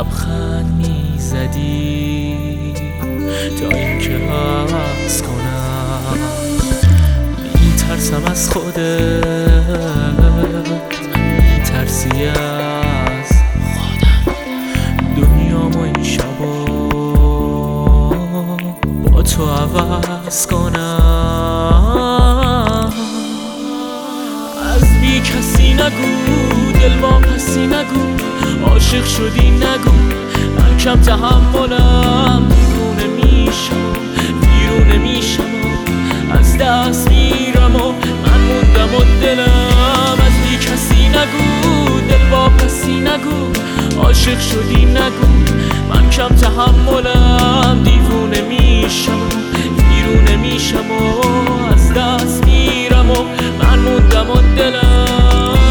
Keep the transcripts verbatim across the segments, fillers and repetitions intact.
لبخند میزدی تا اینکه حبس کنم. میترسم از خودت، میترسی از خودم. دنیامو این شبا با تو عوض کنم. از بی کسی نگو، دل واپسی نگو، عاشق شدی نگو، من کم تحملم. دیوونه میشم، بیرونه میشم، از دست میرم و من موندم و دلم. از بی کسی نگو، دل واپسی نگو، عاشق شدی نگو، من کم تحملم. دیوونه میشم، بیرونه میشم و از دست میرم و من موندم و دلم.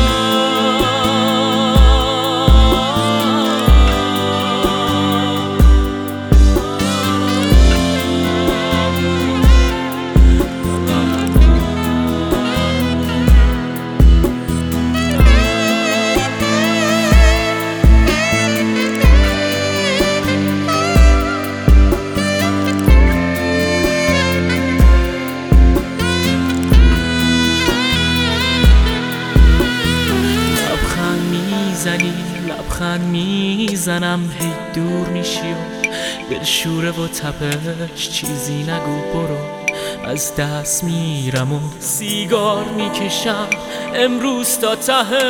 لبخند میزنم هی دور میشی و دلشوره و تپش چیزی نگو. برو از دست میرم و سیگار میکشم امروز تا تهش.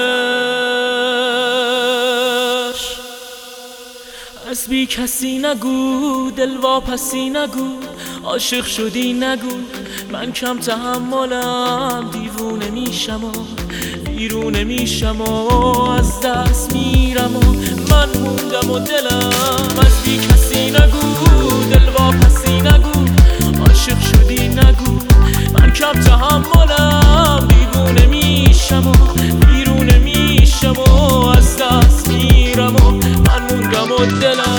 از بی کسی نگو، دل واپسی نگو، عاشق شدی نگو، من کم تحملم. دیوونه میشم و بیرونه میشم و از دست میرم و من موندم و دلم. از بی کسی نگو، دل واپسی نگو، عاشق شدی نگو، من کم تحملم. دیوونه میشم و بیرونه میشم و از دست میرم و من موندم و دلم.